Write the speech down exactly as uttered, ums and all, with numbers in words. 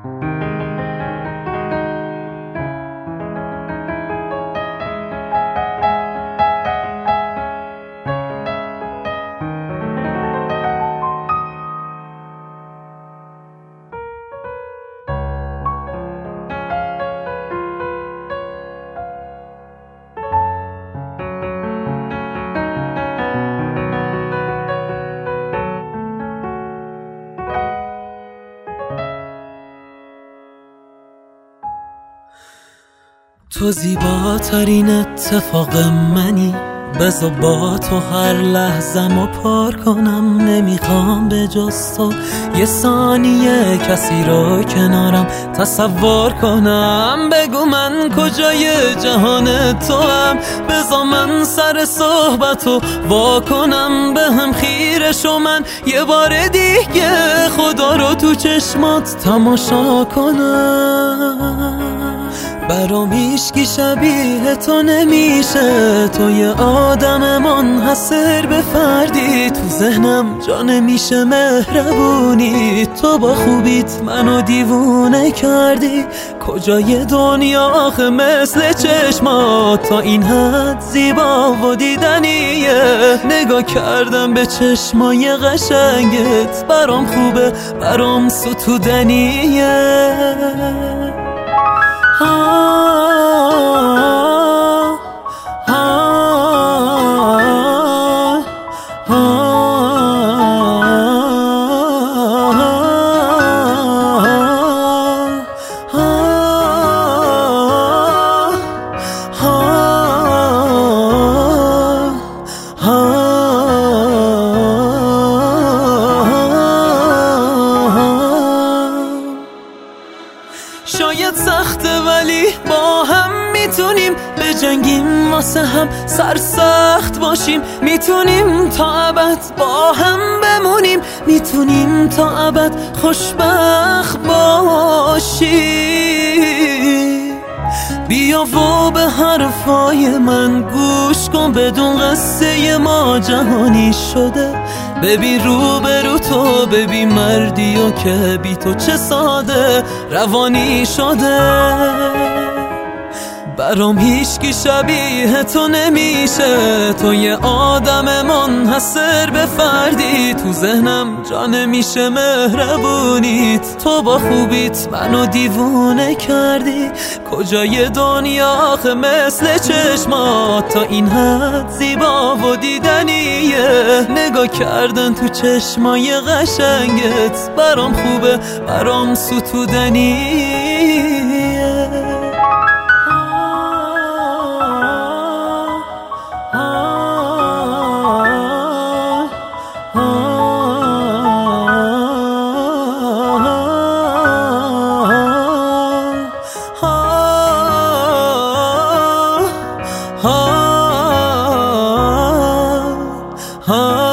تو زیباترین اتفاق منی، بذار با تو هر لحظه‌مو پر کنم. نمیخوام به جز تو یه ثانیه کسی رو کنارم تصور کنم. بگو من کجای جهان تو هم، بذار من سر صحبتو وا کنم. به هم خیره شو من یه بار دیگه خدا رو تو چشمات تماشا کنم. برام هیچکی شبیه تو نمیشه، تو یه آدم منحصر به فردی. تو ذهنم جا نمیشه مهربونی، تو با خوبیت منو دیوونه کردی. کجای دنیا آخه مثل چشمات تا این حد زیبا و دیدنیه. نگاه کردم به چشمای قشنگت، برام خوبه برام ستودنیه. آه آه آه شاید سخته ولی با هم میتونیم بجنگیم، واسه هم سرسخت باشیم. میتونیم تا ابد با هم بمونیم، میتونیم تا ابد خوشبخت باشیم. بیا و به حرفای من گوش کن، بدون قصه ما جهانی شده. ببین رو به رو تو، ببین مردی و که بی تو چه ساده روانی شده. برام هیچکی شبیه تو نمیشه، تو یه آدم منحصر به فردی. تو ذهنم جا نمیشه مهربونیت، تو با خوبیت منو دیوونه کردی. کجای دنیا آخه مثل چشمات تا این حد زیبا و دیدنیه. نگاه کردن تو چشمای قشنگت، برام خوبه برام ستودنیه. آه